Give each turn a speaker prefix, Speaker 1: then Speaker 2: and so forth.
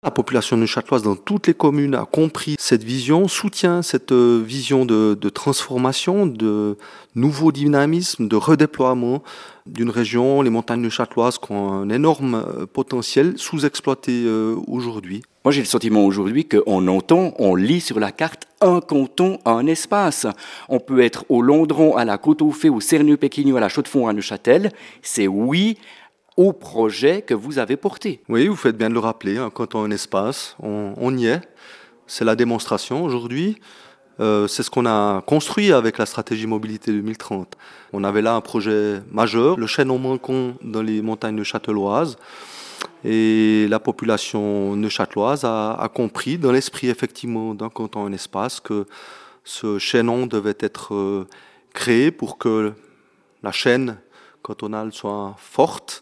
Speaker 1: La population neuchâteloise dans toutes les communes a compris cette vision, soutient cette vision de transformation, de nouveau dynamisme, de redéploiement d'une région, les montagnes neuchâteloises, qui ont un énorme potentiel sous-exploité aujourd'hui.
Speaker 2: Moi, j'ai le sentiment aujourd'hui qu'on entend, on lit sur la carte un canton, un espace. On peut être au Londron, à la Côte-aux-Fées, au Cerneux-Péquignou, à la Chaux-de-Fonds, à Neuchâtel. C'est oui au projet que vous avez porté.
Speaker 1: Oui, vous faites bien de le rappeler, un canton, un espace, on y est. C'est la démonstration aujourd'hui. C'est ce qu'on a construit avec la stratégie mobilité 2030. On avait là un projet majeur, le chaînon manquant dans les montagnes neuchâteloises. Et la population neuchâteloise a compris, dans l'esprit effectivement d'un canton, un espace, que ce chaînon devait être créé pour que la chaîne cantonale soit forte